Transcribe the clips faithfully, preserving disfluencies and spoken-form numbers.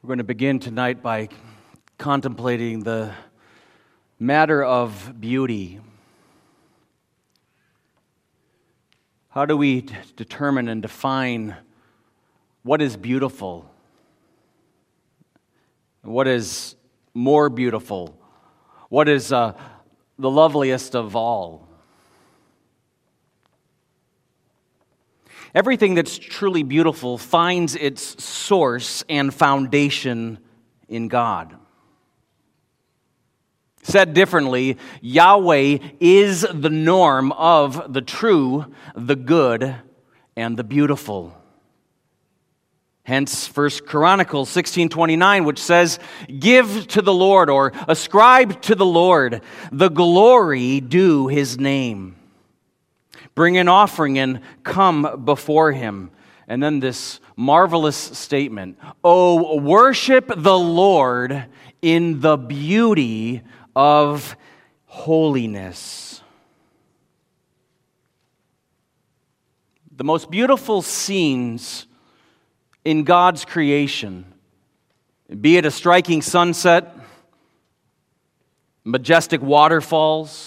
We're going to begin tonight by contemplating the matter of beauty. How do we d- determine and define what is beautiful? What is more beautiful? What is uh, the loveliest of all? Everything that's truly beautiful finds its source and foundation in God. Said differently, Yahweh is the norm of the true, the good, and the beautiful. Hence, First Chronicles sixteen twenty-nine, which says, "Give to the Lord," or "Ascribe to the Lord the glory due His name. Bring an offering and come before Him." And then this marvelous statement, "Oh, worship the Lord in the beauty of holiness." The most beautiful scenes in God's creation, be it a striking sunset, majestic waterfalls,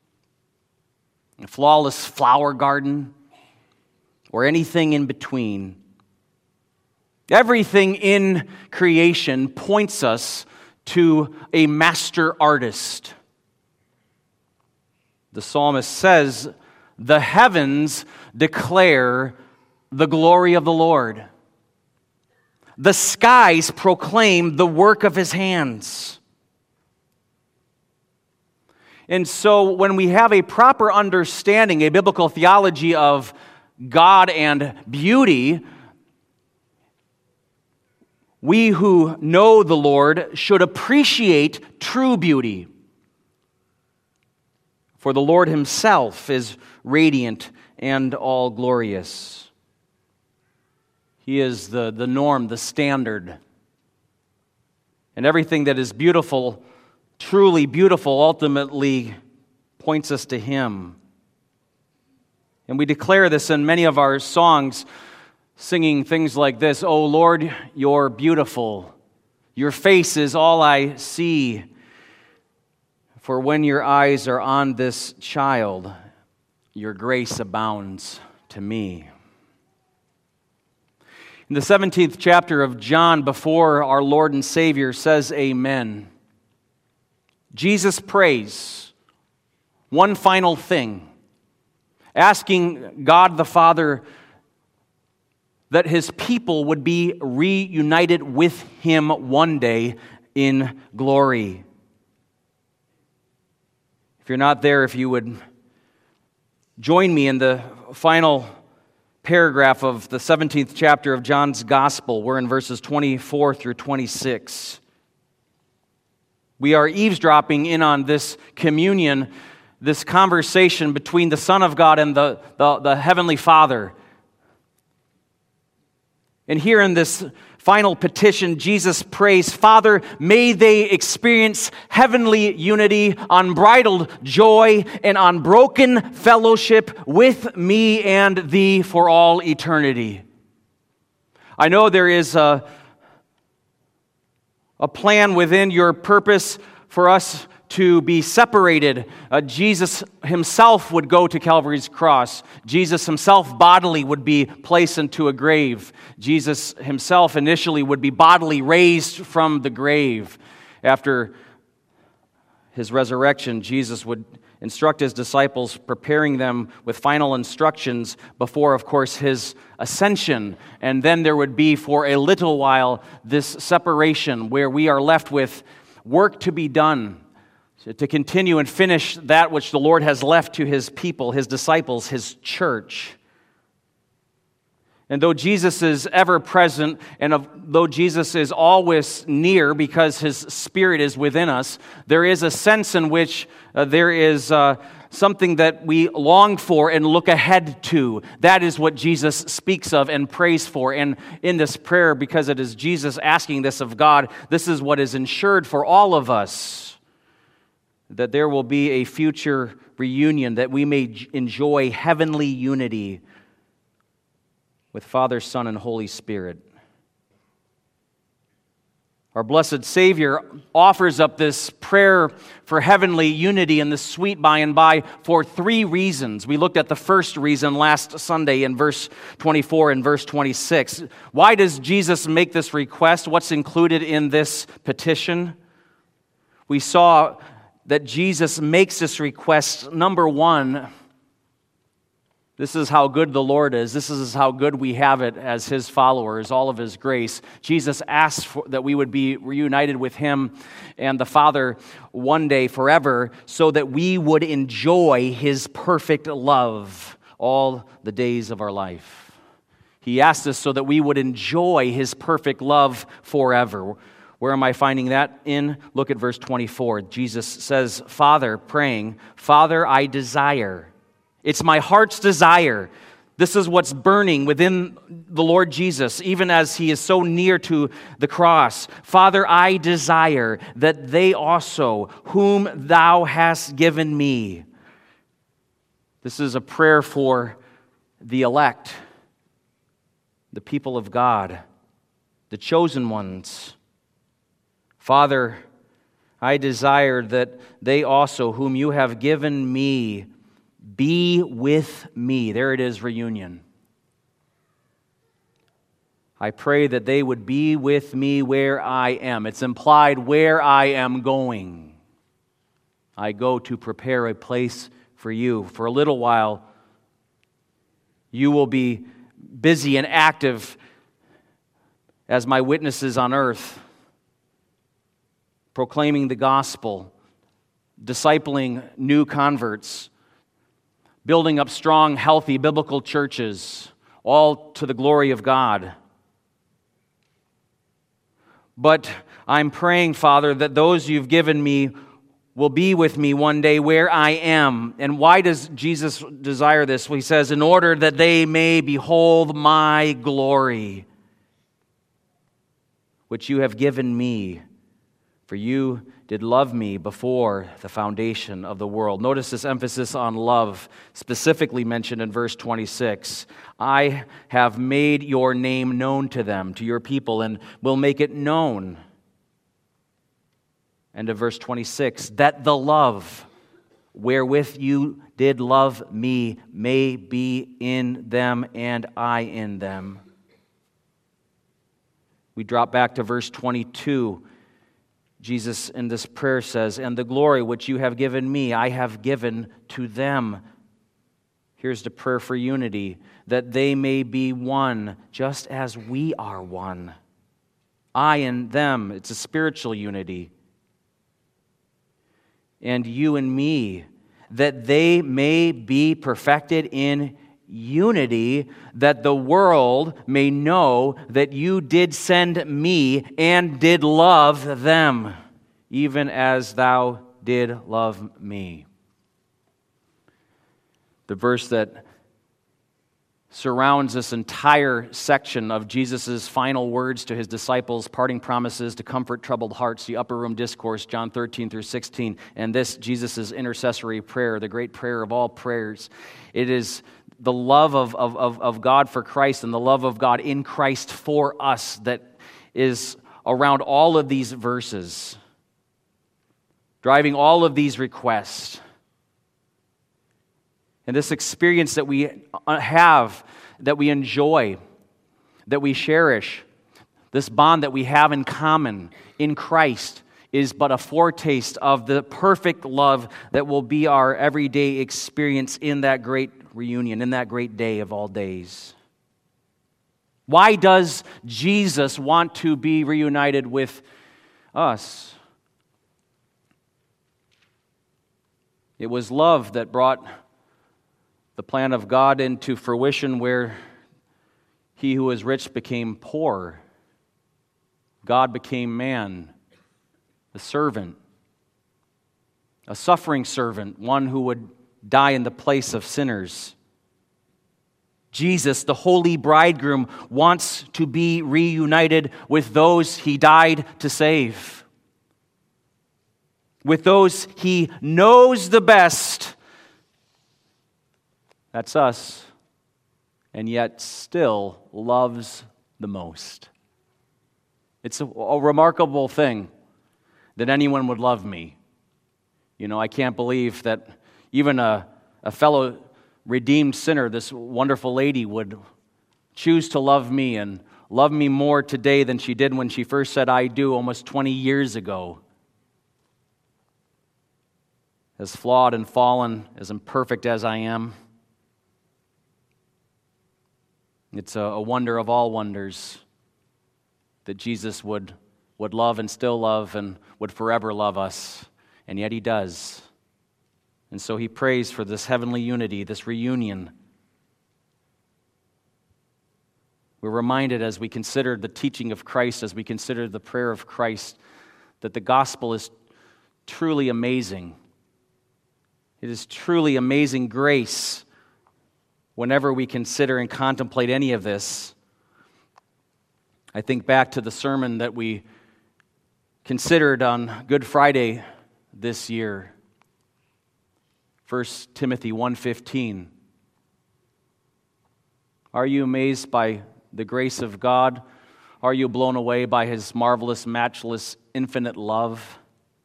a flawless flower garden, or anything in between, everything in creation points us to a master artist. The psalmist says, "The heavens declare the glory of the Lord. The skies proclaim the work of His hands." And so when we have a proper understanding, a biblical theology of God and beauty, we who know the Lord should appreciate true beauty. For the Lord Himself is radiant and all glorious. He is the, the norm, the standard. And everything that is beautiful, truly beautiful, ultimately points us to Him. And we declare this in many of our songs, singing things like this: "O Lord, You're beautiful. Your face is all I see. For when Your eyes are on this child, Your grace abounds to me." In the seventeenth chapter of John, before our Lord and Savior says amen, Jesus prays one final thing, asking God the Father that His people would be reunited with Him one day in glory. If you're not there, if you would join me in the final paragraph of the seventeenth chapter of John's Gospel. We're in verses twenty-four through twenty-six. We are eavesdropping in on this communion, this conversation between the Son of God and the, the, the Heavenly Father. And here in this final petition, Jesus prays, "Father, may they experience heavenly unity, unbridled joy, and unbroken fellowship with me and Thee for all eternity." I know there is a A plan within Your purpose for us to be separated. Uh, Jesus Himself would go to Calvary's cross. Jesus Himself bodily would be placed into a grave. Jesus Himself initially would be bodily raised from the grave. After His resurrection, Jesus would instruct His disciples, preparing them with final instructions before, of course, His ascension. And then there would be, for a little while, this separation where we are left with work to be done, to continue and finish that which the Lord has left to His people, His disciples, His church. And though Jesus is ever present, and though Jesus is always near because His Spirit is within us, there is a sense in which uh, there is uh, something that we long for and look ahead to. That is what Jesus speaks of and prays for. And in this prayer, because it is Jesus asking this of God, this is what is ensured for all of us, that there will be a future reunion, that we may enjoy heavenly unity with Father, Son, and Holy Spirit. Our blessed Savior offers up this prayer for heavenly unity in the sweet by and by for three reasons. We looked at the first reason last Sunday in verse twenty-four and verse twenty-six. Why does Jesus make this request? What's included in this petition? We saw that Jesus makes this request, number one, this is how good the Lord is. This is how good we have it as His followers, all of His grace. Jesus asked for, that we would be reunited with Him and the Father one day forever so that we would enjoy His perfect love all the days of our life. He asked us so that we would enjoy His perfect love forever. Where am I finding that in? Look at verse twenty-four. Jesus says, Father, praying, Father, I desire. It's my heart's desire. This is what's burning within the Lord Jesus, even as He is so near to the cross. Father, I desire that they also, whom Thou hast given me. This is a prayer for the elect, the people of God, the chosen ones. Father, I desire that they also, whom You have given me, be with me. There it is, reunion. I pray that they would be with me where I am. It's implied where I am going. I go to prepare a place for You. For a little while, You will be busy and active as my witnesses on earth, proclaiming the gospel, discipling new converts, building up strong, healthy, biblical churches, all to the glory of God. But I'm praying, Father, that those You've given me will be with me one day where I am. And why does Jesus desire this? Well, He says, in order that they may behold my glory, which You have given me. For You did love me before the foundation of the world. Notice this emphasis on love, specifically mentioned in verse twenty-six. I have made Your name known to them, to Your people, and will make it known. And of verse twenty-six, that the love wherewith You did love me may be in them and I in them. We drop back to verse twenty-two. Jesus in this prayer says, and the glory which You have given me, I have given to them. Here's the prayer for unity, that they may be one, just as we are one. I and them, it's a spiritual unity. And You and me, that they may be perfected in unity, that the world may know that You did send me and did love them, even as Thou did love me. The verse that surrounds this entire section of Jesus' final words to His disciples, parting promises to comfort troubled hearts, the upper room discourse, John thirteen through sixteen, and this, Jesus' intercessory prayer, the great prayer of all prayers. It is the love of, of, of, of God for Christ and the love of God in Christ for us that is around all of these verses, driving all of these requests. And this experience that we have, that we enjoy, that we cherish, this bond that we have in common in Christ is but a foretaste of the perfect love that will be our everyday experience in that great reunion, in that great day of all days. Why does Jesus want to be reunited with us? It was love that brought the plan of God into fruition, where He who was rich became poor. God became man, a servant, a suffering servant, one who would die in the place of sinners. Jesus, the holy bridegroom, wants to be reunited with those He died to save, with those He knows the best. That's us, and yet still loves the most. It's a, a remarkable thing that anyone would love me. You know, I can't believe that even a, a fellow redeemed sinner, this wonderful lady, would choose to love me and love me more today than she did when she first said I do almost twenty years ago. As flawed and fallen, as imperfect as I am, it's a, a wonder of all wonders that Jesus would, would love and still love and would forever love us, and yet He does. And so He prays for this heavenly unity, this reunion. We're reminded as we consider the teaching of Christ, as we consider the prayer of Christ, that the gospel is truly amazing. It is truly amazing grace whenever we consider and contemplate any of this. I think back to the sermon that we considered on Good Friday this year, First Timothy one fifteen. Are you amazed by the grace of God? Are you blown away by His marvelous, matchless, infinite love?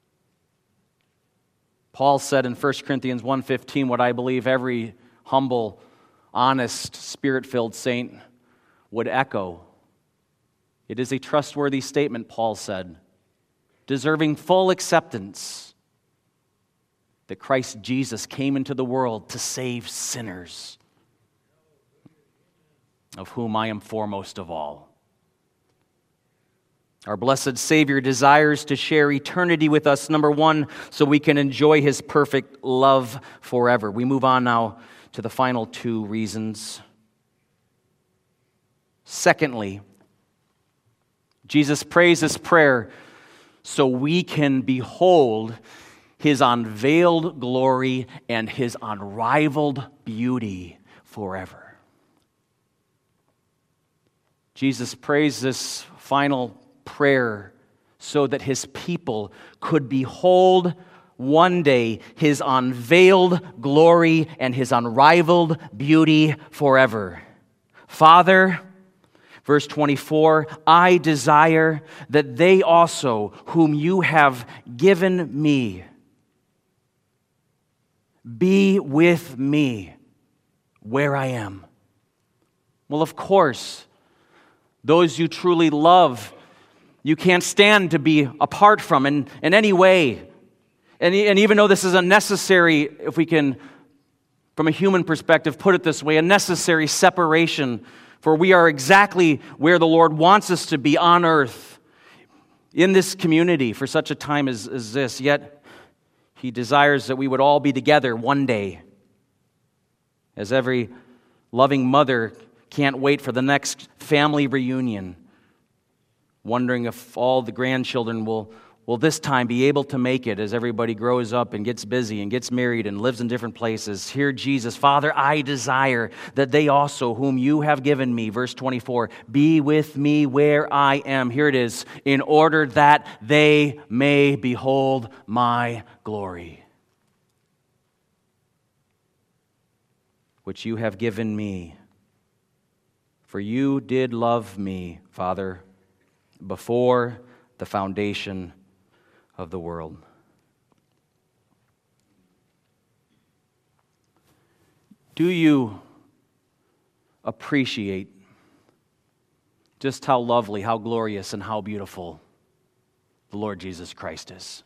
Paul said in First Corinthians one fifteen what I believe every humble, honest, Spirit-filled saint would echo. It is a trustworthy statement, Paul said, deserving full acceptance, that Christ Jesus came into the world to save sinners, of whom I am foremost of all. Our blessed Savior desires to share eternity with us, number one, so we can enjoy His perfect love forever. We move on now to the final two reasons. Secondly, Jesus prays this prayer so we can behold His unveiled glory and His unrivaled beauty forever. Jesus prays this final prayer so that His people could behold one day His unveiled glory and His unrivaled beauty forever. Father, verse twenty-four, I desire that they also, whom you have given me, be with me where I am. Well, of course, those you truly love, you can't stand to be apart from in, in any way. And, and even though this is a necessary, if we can, from a human perspective, put it this way, a necessary separation, for we are exactly where the Lord wants us to be on earth, in this community, for such a time as, as this. Yet, He desires that we would all be together one day. As every loving mother can't wait for the next family reunion, wondering if all the grandchildren will, will this time be able to make it as everybody grows up and gets busy and gets married and lives in different places. Hear Jesus, Father, I desire that they also, whom you have given me, verse twenty-four, be with me where I am. Here it is, in order that they may behold my glory, which you have given me. For you did love me, Father, before the foundation of the world. Do you appreciate just how lovely, how glorious, and how beautiful the Lord Jesus Christ is?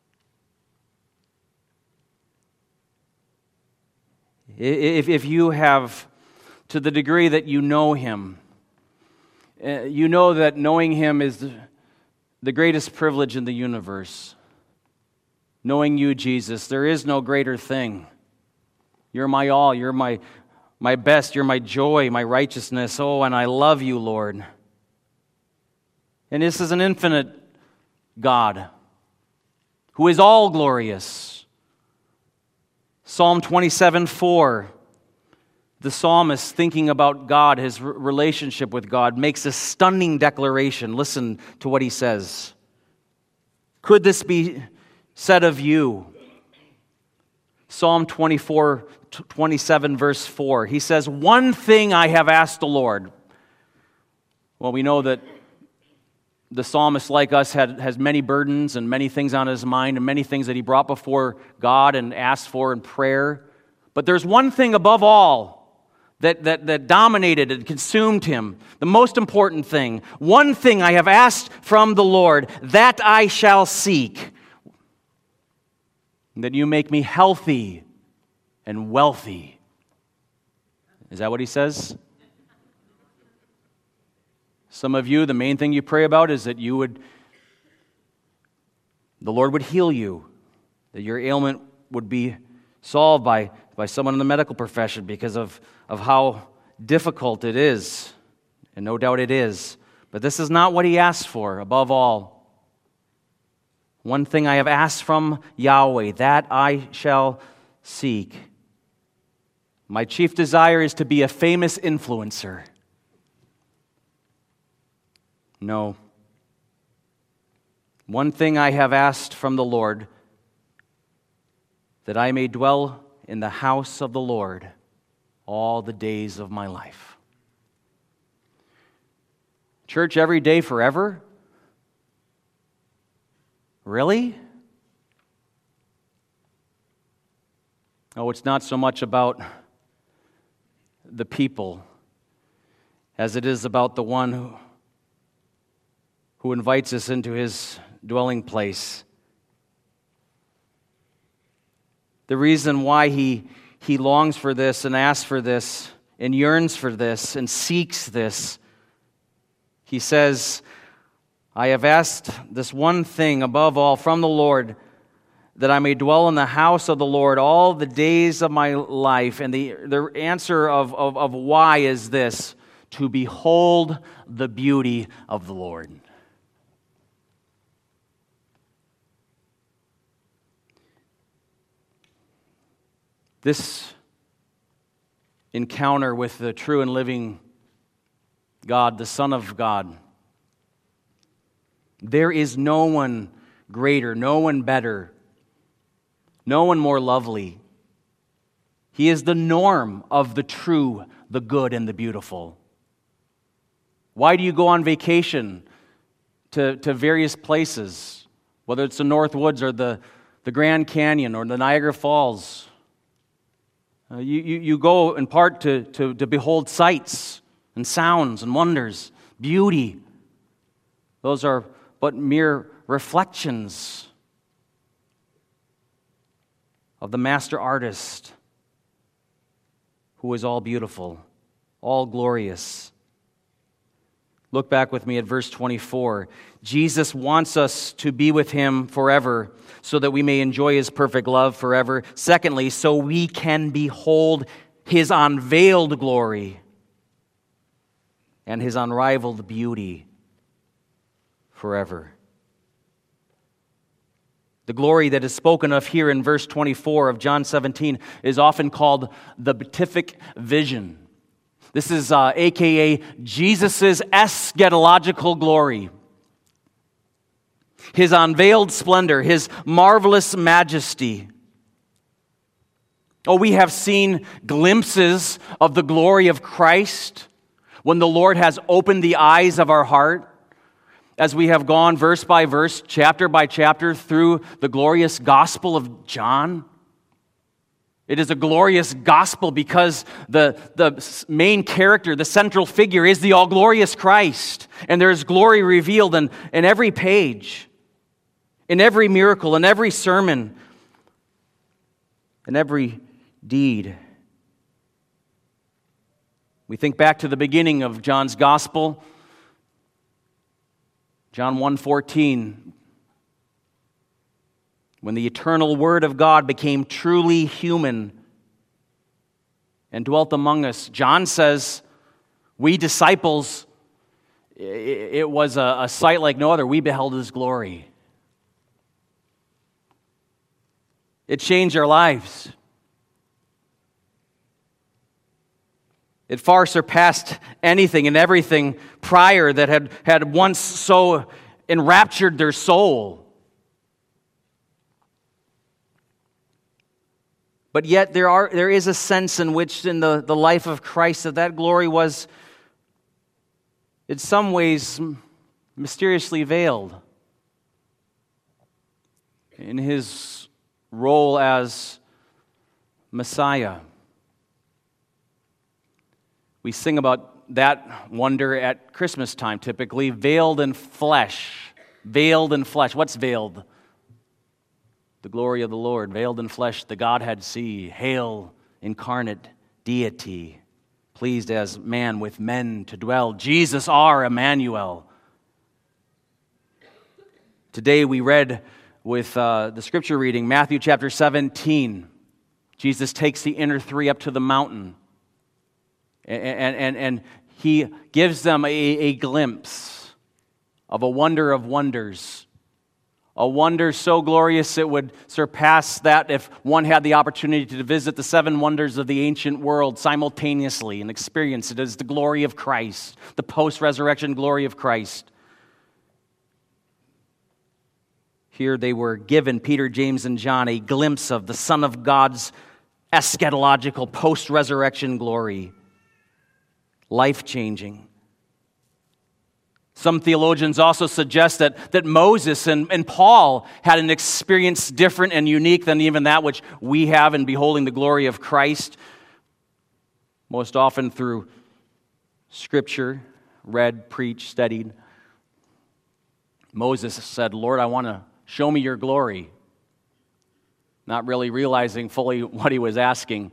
If, if you have, to the degree that you know Him, uh, you know that knowing Him is the, the greatest privilege in the universe. Knowing you, Jesus, there is no greater thing. You're my all, you're my, my best, you're my joy, my righteousness. Oh, and I love you, Lord. And this is an infinite God who is all glorious. Psalm twenty-seven four, the psalmist, thinking about God, his relationship with God, makes a stunning declaration. Listen to what he says. Could this be said of you? Psalm twenty-four, twenty-seven, verse four. He says, one thing I have asked the Lord. Well, we know that the psalmist, like us, had, has many burdens and many things on his mind and many things that he brought before God and asked for in prayer. But there's one thing above all that, that, that dominated and consumed him, the most important thing. One thing I have asked from the Lord, that I shall seek, that you make me healthy and wealthy. Is that what he says? Some of you, the main thing you pray about is that you would, the Lord would heal you, that your ailment would be solved by, by someone in the medical profession because of, of how difficult it is, and no doubt it is. But this is not what he asked for, above all. One thing I have asked from Yahweh, that I shall seek. My chief desire is to be a famous influencer. No. One thing I have asked from the Lord, that I may dwell in the house of the Lord all the days of my life. Church, every day forever? Really? Oh, it's not so much about the people as it is about the one who who invites us into his dwelling place. The reason why he, he longs for this and asks for this and yearns for this and seeks this, he says, I have asked this one thing above all from the Lord, that I may dwell in the house of the Lord all the days of my life. And the, the answer of, of, of why is this: to behold the beauty of the Lord. This encounter with the true and living God, the Son of God, there is no one greater, no one better, no one more lovely. He is the norm of the true, the good, and the beautiful. Why do you go on vacation to, to various places, whether it's the North Woods or the, the Grand Canyon or the Niagara Falls? Uh, you, you, you go in part to, to, to behold sights and sounds and wonders, beauty. Those are but mere reflections of the master artist who is all beautiful, all glorious. Look back with me at verse twenty-four. Jesus wants us to be with him forever so that we may enjoy his perfect love forever. Secondly, so we can behold his unveiled glory and his unrivaled beauty forever. The glory that is spoken of here in verse twenty-four of John seventeen is often called the beatific vision. This is uh, a k a. Jesus' eschatological glory. His unveiled splendor, his marvelous majesty. Oh, we have seen glimpses of the glory of Christ when the Lord has opened the eyes of our heart, as we have gone verse by verse, chapter by chapter through the glorious Gospel of John. It is a glorious gospel because the, the main character, the central figure, is the all-glorious Christ. And there is glory revealed in, in every page, in every miracle, in every sermon, in every deed. We think back to the beginning of John's gospel, John one fourteen. When the eternal Word of God became truly human and dwelt among us, John says, we disciples, it was a, a sight like no other. We beheld his glory. It changed our lives. It far surpassed anything and everything prior that had, had once so enraptured their soul. But yet there are there is a sense in which in the, the life of Christ that that glory was in some ways mysteriously veiled in his role as Messiah. We sing about that wonder at Christmas time, typically, veiled in flesh. Veiled in flesh. What's veiled? The glory of the Lord. Veiled in flesh, the Godhead see. Hail, incarnate deity, pleased as man with men to dwell. Jesus our Emmanuel. Today we read with uh, the scripture reading, Matthew chapter seventeen. Jesus takes the inner three up to the mountain. And, and, and, and he gives them a, a glimpse of a wonder of wonders. A wonder so glorious it would surpass that if one had the opportunity to visit the seven wonders of the ancient world simultaneously and experience it as the glory of Christ, the post-resurrection glory of Christ. Here they were given, Peter, James, and John, a glimpse of the Son of God's eschatological post-resurrection glory. Life-changing. Some theologians also suggest that, that Moses and, and Paul had an experience different and unique than even that which we have in beholding the glory of Christ. Most often through Scripture, read, preached, studied. Moses said, Lord, I want to show me your glory. Not really realizing fully what he was asking.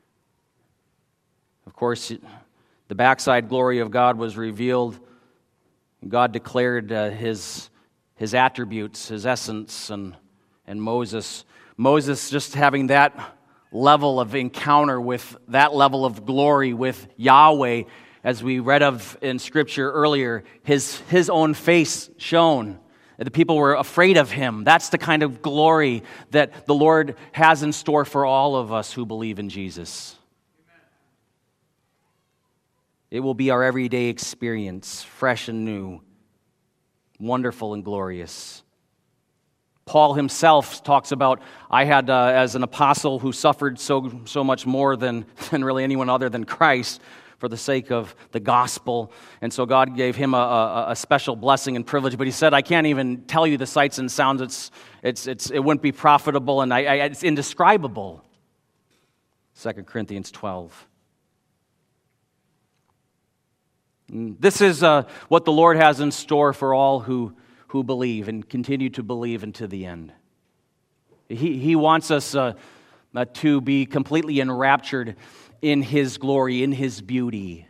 Of course, the backside glory of God was revealed. God declared uh, his, his attributes, his essence, and, and Moses. Moses just having that level of encounter with that level of glory with Yahweh, as we read of in Scripture earlier, his, his own face shone. The people were afraid of him. That's the kind of glory that the Lord has in store for all of us who believe in Jesus. It will be our everyday experience, fresh and new, wonderful and glorious. Paul himself talks about, I had, uh, as an apostle who suffered so so much more than, than really anyone other than Christ for the sake of the gospel. And so God gave him a, a, a special blessing and privilege. But he said, I can't even tell you the sights and sounds. It's, it's, it's, it wouldn't be profitable, and I, I, it's indescribable. Second Corinthians twelve. This is uh, what the Lord has in store for all who, who believe and continue to believe unto the end. He, he wants us uh, uh, to be completely enraptured in His glory, in His beauty.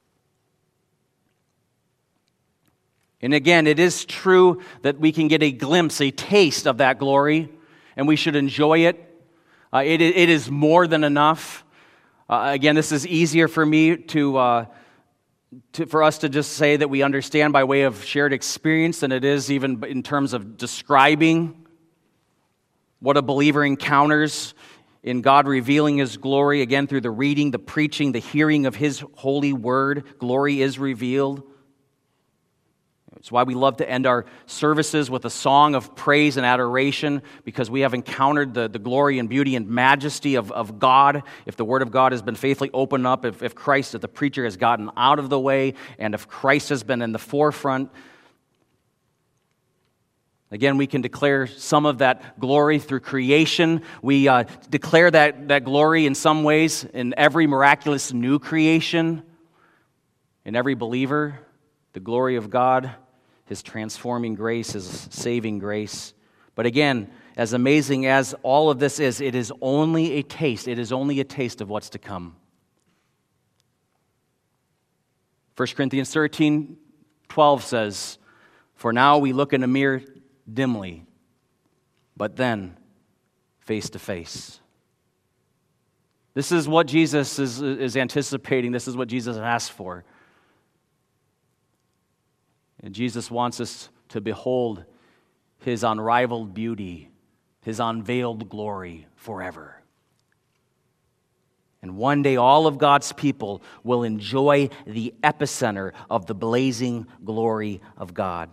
And again, it is true that we can get a glimpse, a taste of that glory, and we should enjoy it. Uh, it, it is more than enough. Uh, again, this is easier for me to... Uh, To, for us to just say that we understand by way of shared experience than it is even in terms of describing what a believer encounters in God revealing His glory, again, through the reading, the preaching, the hearing of His holy word. Glory is revealed. It's why we love to end our services with a song of praise and adoration, because we have encountered the, the glory and beauty and majesty of, of God. If the Word of God has been faithfully opened up, if, if Christ, if the preacher has gotten out of the way, and if Christ has been in the forefront, again, we can declare some of that glory through creation. We uh, declare that, that glory in some ways in every miraculous new creation, in every believer, the glory of God, His transforming grace, His saving grace. But again, as amazing as all of this is, it is only a taste. It is only a taste of what's to come. First Corinthians thirteen twelve says, For now we look in a mirror dimly, but then face to face. This is what Jesus is, is anticipating. This is what Jesus asked for. And Jesus wants us to behold His unrivaled beauty, His unveiled glory forever. And one day all of God's people will enjoy the epicenter of the blazing glory of God.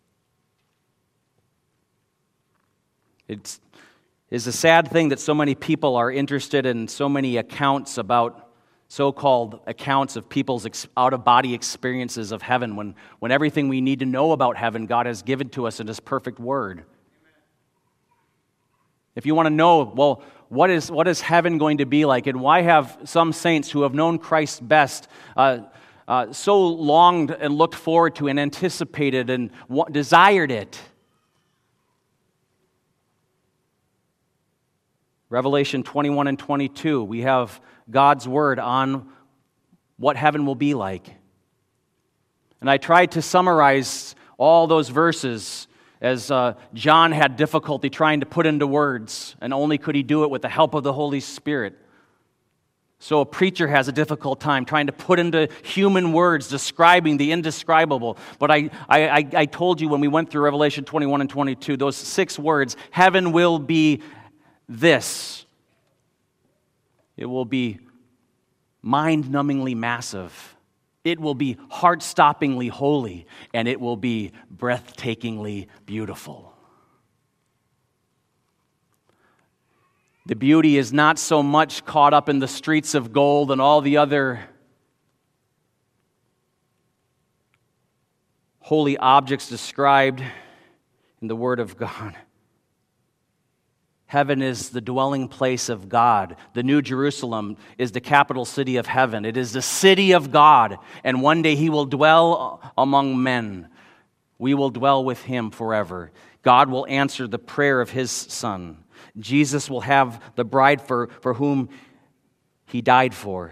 It's, it's a sad thing that so many people are interested in so many accounts about so-called accounts of people's ex- out-of-body experiences of heaven, when, when everything we need to know about heaven, God has given to us in His perfect Word. If you want to know, well, what is, what is heaven going to be like, and why have some saints who have known Christ best uh, uh, so longed and looked forward to and anticipated and wa- desired it? Revelation twenty-one and twenty-two, we have God's Word on what heaven will be like. And I tried to summarize all those verses as uh, John had difficulty trying to put into words, and only could he do it with the help of the Holy Spirit. So a preacher has a difficult time trying to put into human words describing the indescribable. But I, I, I told you when we went through Revelation twenty-one and twenty-two, those six words, heaven will be this. It will be mind-numbingly massive. It will be heart-stoppingly holy, and it will be breathtakingly beautiful. The beauty is not so much caught up in the streets of gold and all the other holy objects described in the Word of God. Heaven is the dwelling place of God. The New Jerusalem is the capital city of heaven. It is the city of God, and one day He will dwell among men. We will dwell with Him forever. God will answer the prayer of His Son. Jesus will have the bride for, for whom He died for.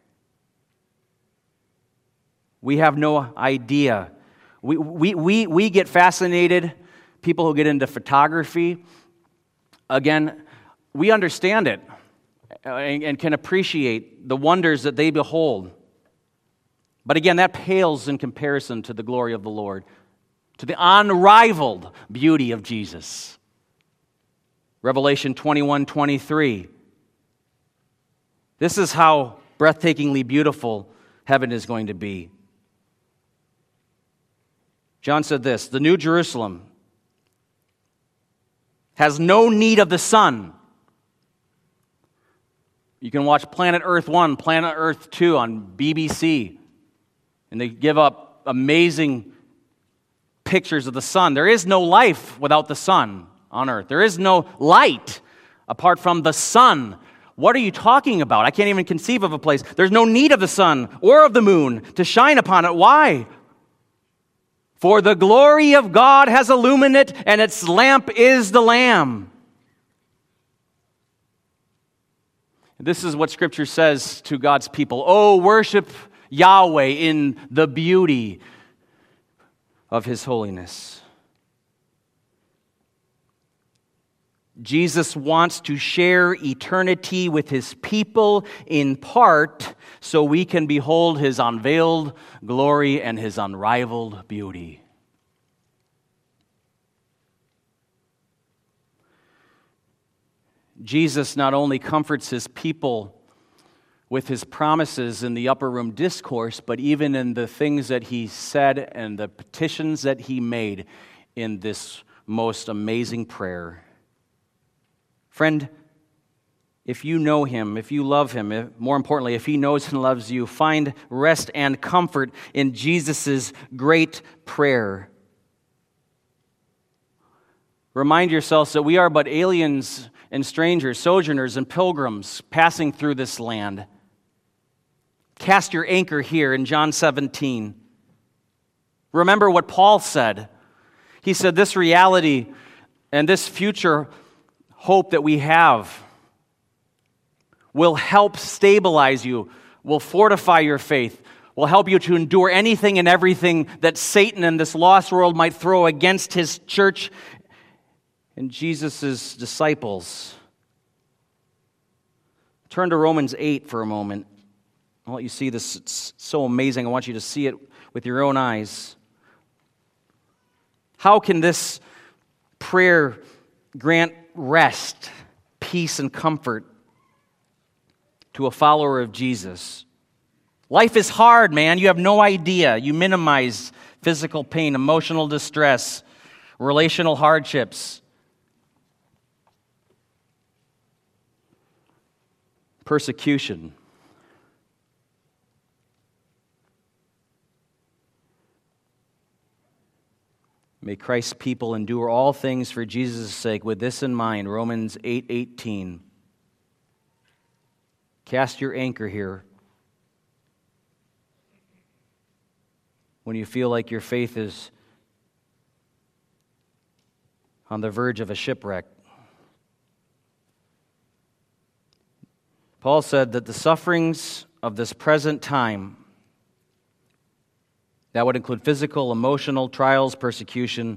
We have no idea. We, we, we, we get fascinated, people who get into photography. Again, we understand it and can appreciate the wonders that they behold. But again, that pales in comparison to the glory of the Lord, to the unrivaled beauty of Jesus. Revelation twenty-one twenty-three. This is how breathtakingly beautiful heaven is going to be. John said this, the New Jerusalem has no need of the sun. You can watch Planet Earth one, Planet Earth two on B B C, and they give up amazing pictures of the sun. There is no life without the sun on Earth. There is no light apart from the sun. What are you talking about? I can't even conceive of a place. There's no need of the sun or of the moon to shine upon it. Why? For the glory of God has illumined it, and its lamp is the Lamb. This is what Scripture says to God's people. Oh, worship Yahweh in the beauty of His holiness. Jesus wants to share eternity with His people in part so we can behold His unveiled glory and His unrivaled beauty. Jesus not only comforts His people with His promises in the upper room discourse, but even in the things that He said and the petitions that He made in this most amazing prayer. Friend, if you know Him, if you love Him, if, more importantly, if He knows and loves you, find rest and comfort in Jesus' great prayer. Remind yourselves that we are but aliens and strangers, sojourners and pilgrims passing through this land. Cast your anchor here in John seventeen. Remember what Paul said. He said this reality and this future hope that we have will help stabilize you, will fortify your faith, will help you to endure anything and everything that Satan and this lost world might throw against His church and Jesus' disciples. Turn to Romans eight for a moment. I'll let you see this. It's so amazing. I want you to see it with your own eyes. How can this prayer grant rest, peace, and comfort to a follower of Jesus? Life is hard, man. You have no idea. You minimize physical pain, emotional distress, relational hardships, persecution. May Christ's people endure all things for Jesus' sake. With this in mind, Romans eight eighteen. Cast your anchor here. When you feel like your faith is on the verge of a shipwreck. Paul said that the sufferings of this present time, that would include physical, emotional, trials, persecution.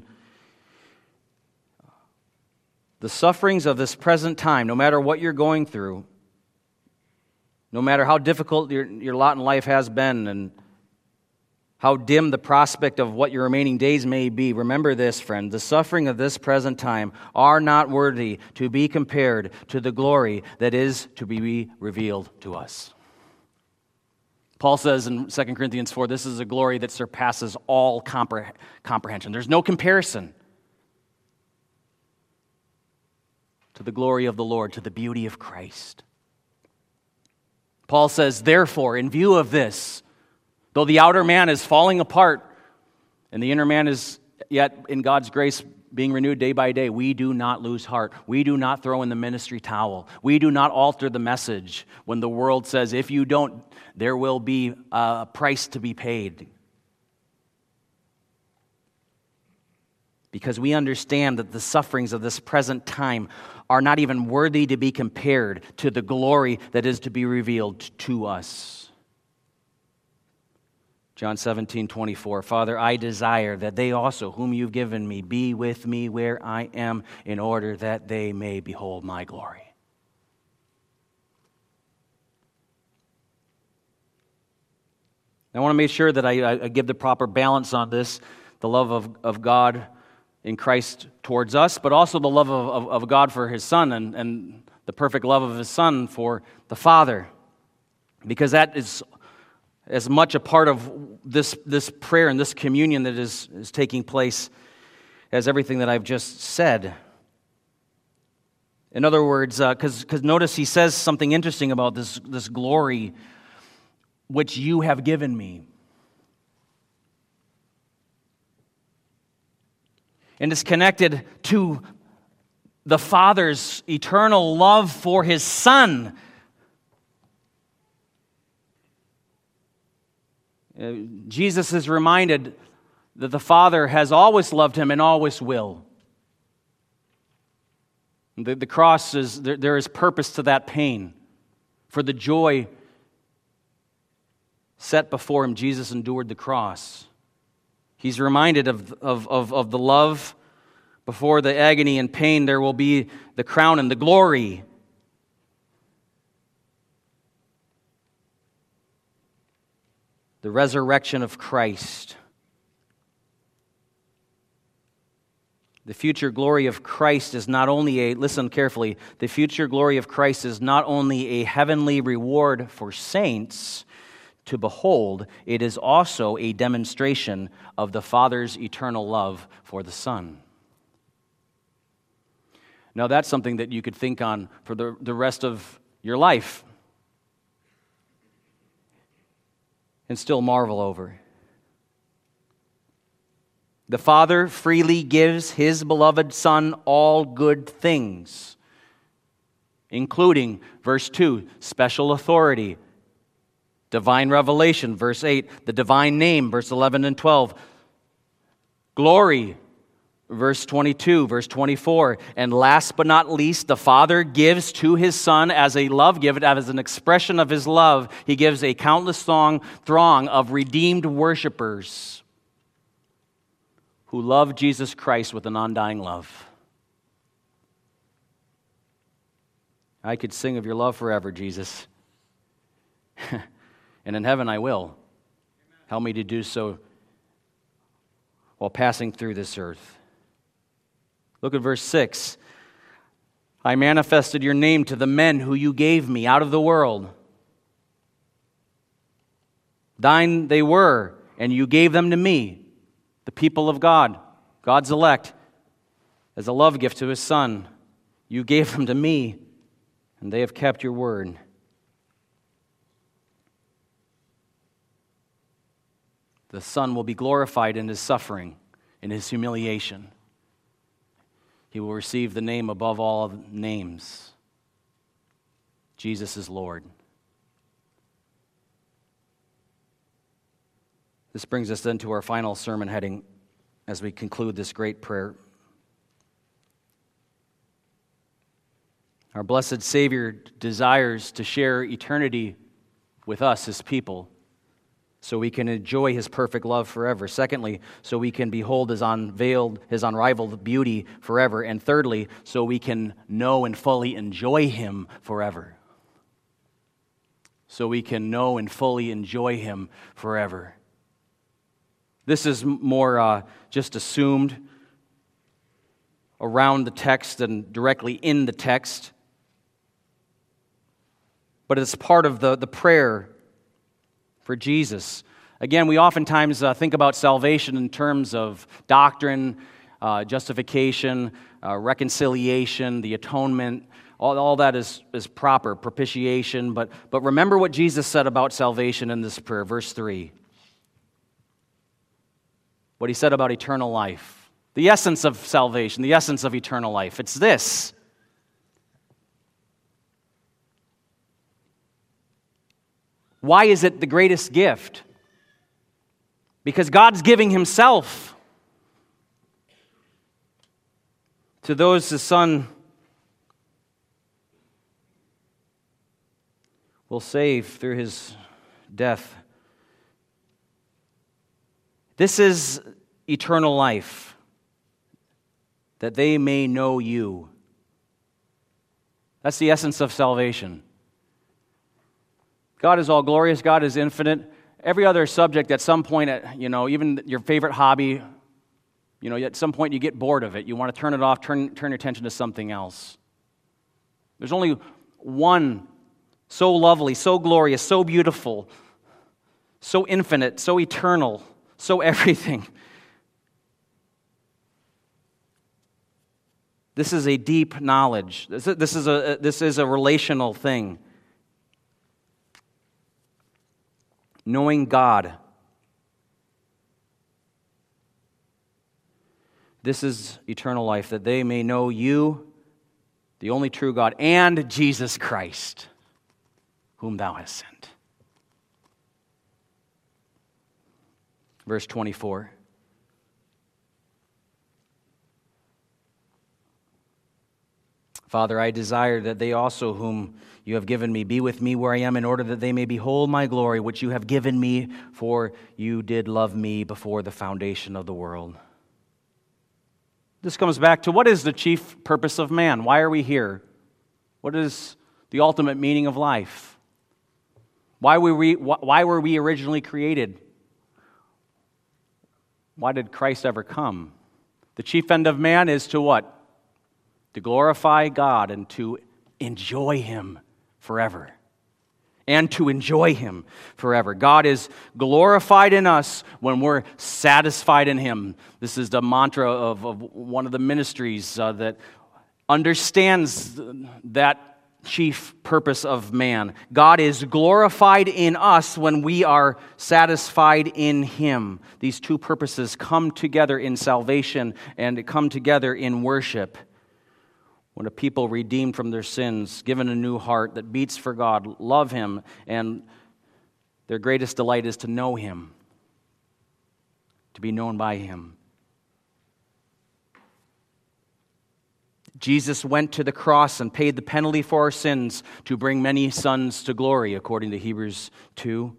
The sufferings of this present time, no matter what you're going through, no matter how difficult your, your lot in life has been and how dim the prospect of what your remaining days may be, remember this, friend, the suffering of this present time are not worthy to be compared to the glory that is to be revealed to us. Paul says in Second Corinthians four, this is a glory that surpasses all compre- comprehension. There's no comparison to the glory of the Lord, to the beauty of Christ. Paul says, therefore, in view of this, though the outer man is falling apart and the inner man is yet in God's grace being renewed day by day, we do not lose heart. We do not throw in the ministry towel. We do not alter the message when the world says, if you don't, there will be a price to be paid. Because we understand that the sufferings of this present time are not even worthy to be compared to the glory that is to be revealed to us. John seventeen twenty-four, Father, I desire that they also, whom you've given me, be with me where I am, in order that they may behold my glory. I want to make sure that I, I give the proper balance on this, the love of, of God in Christ towards us, but also the love of, of, of God for His Son and, and the perfect love of His Son for the Father. Because that is as much a part of this, this prayer and this communion that is, is taking place as everything that I've just said. In other words, because uh, because notice he says something interesting about this, this glory which you have given me. And it's connected to the Father's eternal love for His Son. Uh, Jesus is reminded that the Father has always loved Him and always will. The, the cross is, there, there is purpose to that pain. For the joy set before Him, Jesus endured the cross. He's reminded of, of, of, of the love. Before the agony and pain, there will be the crown and the glory. The resurrection of Christ. The future glory of Christ is not only a, listen carefully, the future glory of Christ is not only a heavenly reward for saints to behold, it is also a demonstration of the Father's eternal love for the Son. Now that's something that you could think on for the, the rest of your life and still marvel over. The Father freely gives His beloved Son all good things, including, verse two, special authority, divine revelation, verse eight, the divine name, verse eleven and twelve, glory, verse twenty-two, verse twenty-four, and last but not least, the Father gives to His Son as a love gift, as an expression of His love, He gives a countless throng, throng of redeemed worshipers who love Jesus Christ with an undying love. I could sing of your love forever, Jesus. And in heaven I will. Help me to do so while passing through this earth. Look at verse six. I manifested your name to the men who you gave me out of the world. Thine they were, and you gave them to me, the people of God, God's elect, as a love gift to His Son. You gave them to me, and they have kept your word. The Son will be glorified in His suffering, in his humiliation. He will receive the name above all names. Jesus is Lord. This brings us then to our final sermon heading as we conclude this great prayer. Our blessed Savior desires to share eternity with us, his people, so we can enjoy his perfect love forever. Secondly, so we can behold his unveiled, his unrivaled beauty forever. And thirdly, so we can know and fully enjoy him forever. So we can know and fully enjoy him forever. This is more uh, just assumed around the text than directly in the text. But it's part of the, the prayer for Jesus. Again, we oftentimes uh, think about salvation in terms of doctrine, uh, justification, uh, reconciliation, the atonement. All, all that is, is proper, propitiation. But, but remember what Jesus said about salvation in this prayer, verse three. What he said about eternal life. The essence of salvation, the essence of eternal life. It's this. Why is it the greatest gift? Because God's giving himself to those the Son will save through his death. This is eternal life, that they may know you. That's the essence of salvation. God is all glorious. God is infinite. Every other subject at some point, you know, even your favorite hobby, you know, at some point you get bored of it. You want to turn it off, turn, turn your attention to something else. There's only one so lovely, so glorious, so beautiful, so infinite, so eternal, so everything. This is a deep knowledge. This is, this is a, this is a relational thing. Knowing God. This is eternal life, that they may know you, the only true God, and Jesus Christ, whom thou hast sent. Verse twenty-four. Father, I desire that they also whom you have given me be with me where I am, in order that they may behold my glory, which you have given me, for you did love me before the foundation of the world. This comes back to what is the chief purpose of man? Why are we here? What is the ultimate meaning of life? Why were we, why were we originally created? Why did Christ ever come? The chief end of man is to what? To glorify God and to enjoy him forever. And to enjoy him forever. God is glorified in us when we're satisfied in him. This is the mantra of, of one of the ministries uh, that understands that chief purpose of man. God is glorified in us when we are satisfied in him. These two purposes come together in salvation and come together in worship. When a people redeemed from their sins, given a new heart that beats for God, love him, and their greatest delight is to know him, to be known by him. Jesus went to the cross and paid the penalty for our sins to bring many sons to glory, according to Hebrews two.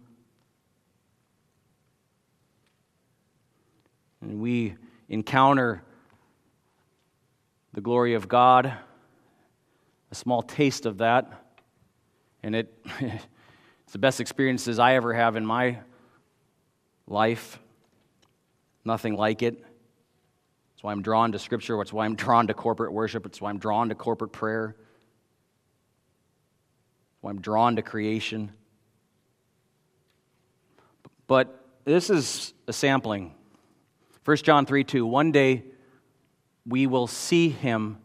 And we encounter the glory of God, a small taste of that, and it it's the best experiences I ever have in my life. Nothing like it. That's why I'm drawn to Scripture. That's why I'm drawn to corporate worship. It's why I'm drawn to corporate prayer. That's why I'm drawn to creation. But this is a sampling. First John three two, one day we will see him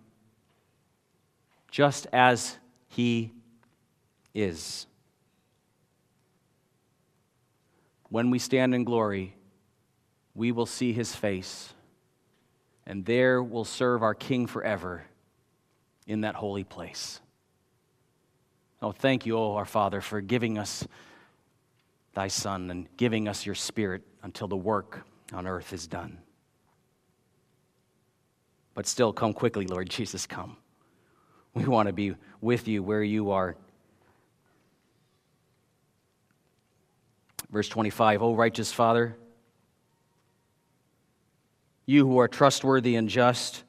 just as he is. When we stand in glory, we will see his face and there we'll serve our King forever in that holy place. Oh, thank you, oh our Father, for giving us thy Son and giving us your Spirit until the work on earth is done. But still, come quickly, Lord Jesus, come. We want to be with you where you are. Verse twenty-five, O righteous Father, you who are trustworthy and just.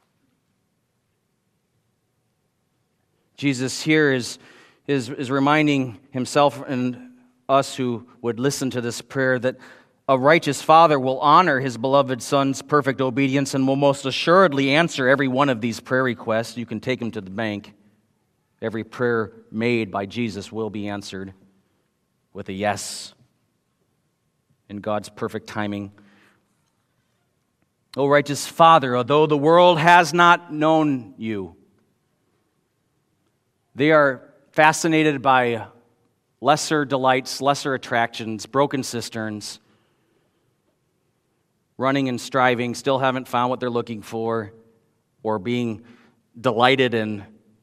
Jesus here is, is, is reminding himself and us who would listen to this prayer that a righteous Father will honor his beloved Son's perfect obedience and will most assuredly answer every one of these prayer requests. You can take them to the bank. Every prayer made by Jesus will be answered with a yes in God's perfect timing. O righteous Father, although the world has not known you, they are fascinated by lesser delights, lesser attractions, broken cisterns, running and striving, still haven't found what they're looking for, or being delighted in,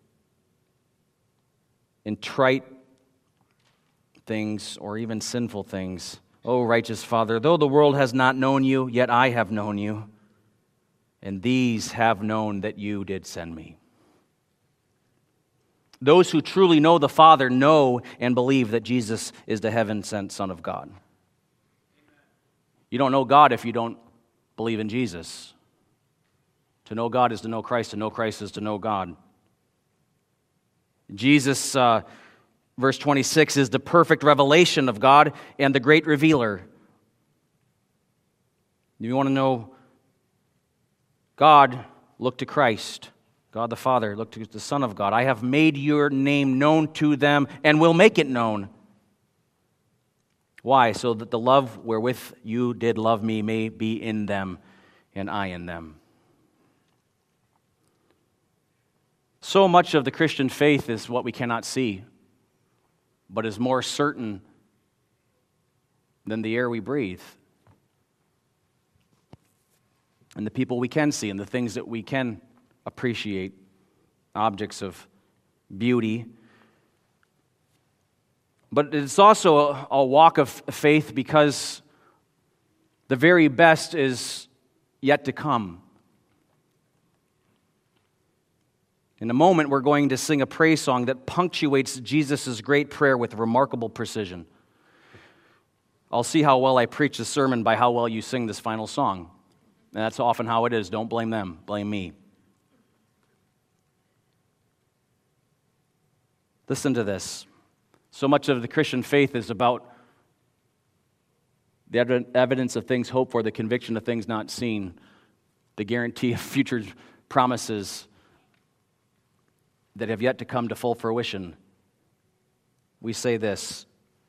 in trite things or even sinful things. O righteous Father, though the world has not known you, yet I have known you, and these have known that you did send me. Those who truly know the Father know and believe that Jesus is the heaven-sent Son of God. You don't know God if you don't believe in Jesus. To know God is to know Christ. To know Christ is to know God. Jesus, uh, verse twenty-six, is the perfect revelation of God and the great revealer. If you want to know God, look to Christ. God the Father, look to the Son of God. I have made your name known to them and will make it known. Why? So that the love wherewith you did love me may be in them and I in them. So much of the Christian faith is what we cannot see, but is more certain than the air we breathe, and the people we can see, and the things that we can appreciate, objects of beauty. But it's also a, a walk of faith because the very best is yet to come. In a moment, we're going to sing a praise song that punctuates Jesus' great prayer with remarkable precision. I'll see how well I preach the sermon by how well you sing this final song. And that's often how it is. Don't blame them, blame me. Listen to this. So much of the Christian faith is about the evidence of things hoped for, the conviction of things not seen, the guarantee of future promises that have yet to come to full fruition. We say this.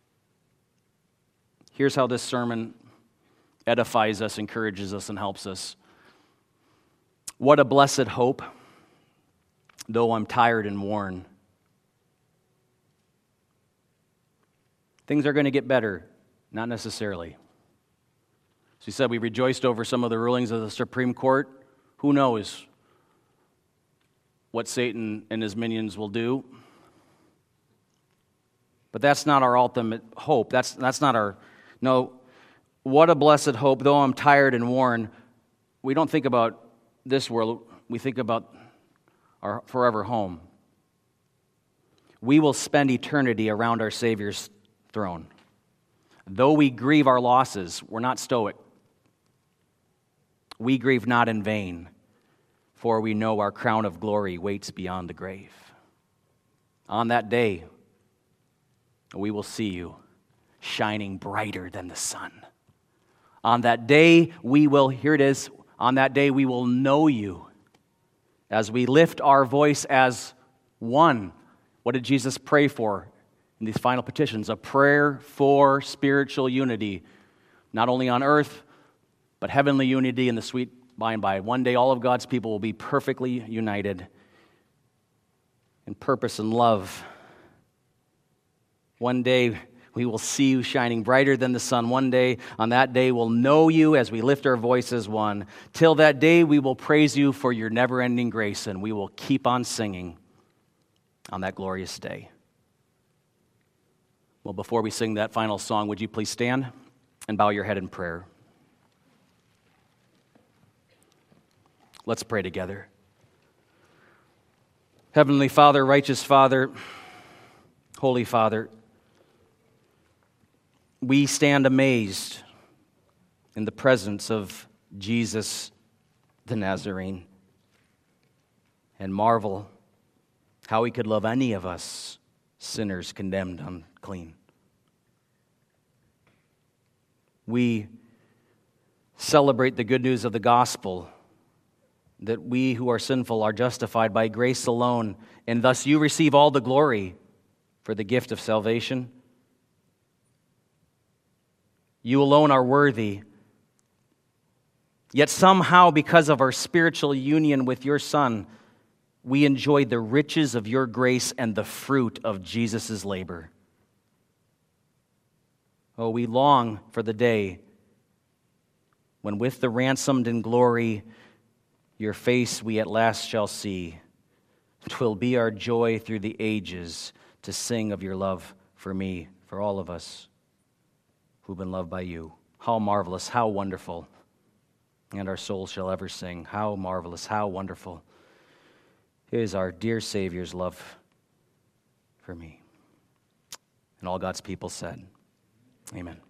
Here's how this sermon edifies us, encourages us, and helps us. What a blessed hope, though I'm tired and worn. Things are going to get better, not necessarily. As we said, we rejoiced over some of the rulings of the Supreme Court. Who knows what Satan and his minions will do? But that's not our ultimate hope. That's, that's not our... No, what a blessed hope, though I'm tired and worn. We don't think about this world. We think about our forever home. We will spend eternity around our Savior's throne. Though we grieve our losses, we're not stoic. We grieve not in vain, for we know our crown of glory waits beyond the grave. On that day, we will see you shining brighter than the sun. On that day, we will, here it is, on that day we will know you as we lift our voice as one. What did Jesus pray for in these final petitions? A prayer for spiritual unity, not only on earth, but heavenly unity in the sweet by and by. One day all of God's people will be perfectly united in purpose and love. One day We will see you shining brighter than the sun one day. On that day, we'll know you as we lift our voices one. Till that day, we will praise you for your never-ending grace, and we will keep on singing on that glorious day. Well, before we sing that final song, would you please stand and bow your head in prayer? Let's pray together. Heavenly Father, righteous Father, Holy Father, we stand amazed in the presence of Jesus the Nazarene and marvel how he could love any of us sinners condemned unclean. We celebrate the good news of the gospel, that we who are sinful are justified by grace alone, and thus you receive all the glory for the gift of salvation. You alone are worthy, yet somehow because of our spiritual union with your Son, we enjoy the riches of your grace and the fruit of Jesus' labor. Oh, we long for the day when with the ransomed in glory, your face we at last shall see. 'Twill be our joy through the ages to sing of your love for me, for all of us who've been loved by you. How marvelous, how wonderful, and our souls shall ever sing. How marvelous, how wonderful is our dear Savior's love for me. And all God's people said, amen.